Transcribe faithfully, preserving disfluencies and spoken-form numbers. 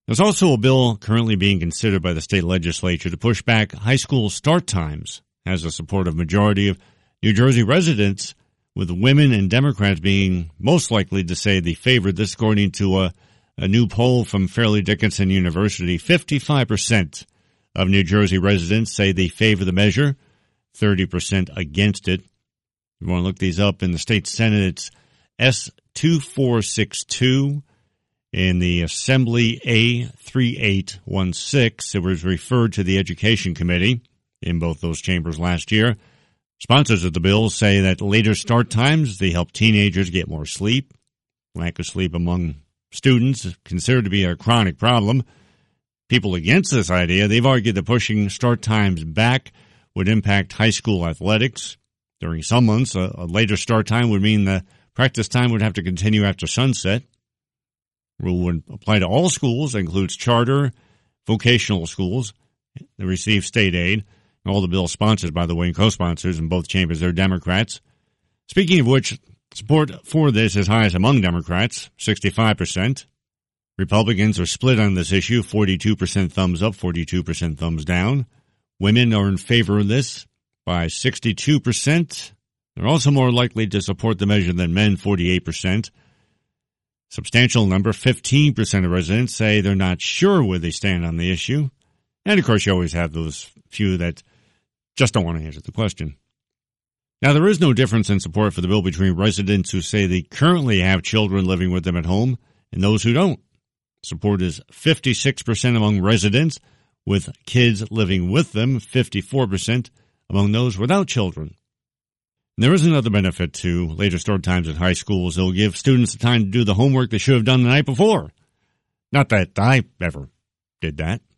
There's also a bill currently being considered by the state legislature to push back high school start times, has the support of majority of New Jersey residents, with women and Democrats being most likely to say they favor this, according to a, a new poll from Fairleigh Dickinson University. fifty-five percent of New Jersey residents say they favor the measure, thirty percent against it. You want to look these up in the state Senate, it's S two four six two. In the Assembly A three eight one six, it was referred to the Education Committee in both those chambers last year. Sponsors of the bill say that later start times, they help teenagers get more sleep. Lack of sleep among students is considered to be a chronic problem. People against this idea, they've argued that pushing start times back would impact high school athletics. During some months, a, a later start time would mean the practice time would have to continue after sunset. Rule would apply to all schools. That includes charter, vocational schools that receive state aid. All the bills sponsored, by the way, and co-sponsors in both chambers, they're Democrats. Speaking of which, support for this is highest among Democrats, sixty-five percent. Republicans are split on this issue, forty-two percent thumbs up, forty-two percent thumbs down. Women are in favor of this by sixty-two percent. They're also more likely to support the measure than men, forty-eight percent. Substantial number, fifteen percent of residents say they're not sure where they stand on the issue. And, of course, you always have those few that just don't want to answer the question. Now, there is no difference in support for the bill between residents who say they currently have children living with them at home and those who don't. Support is fifty-six percent among residents with kids living with them, fifty-four percent among those without children. There is another benefit to later start times at high schools. They'll give students the time to do the homework they should have done the night before. Not that I ever did that.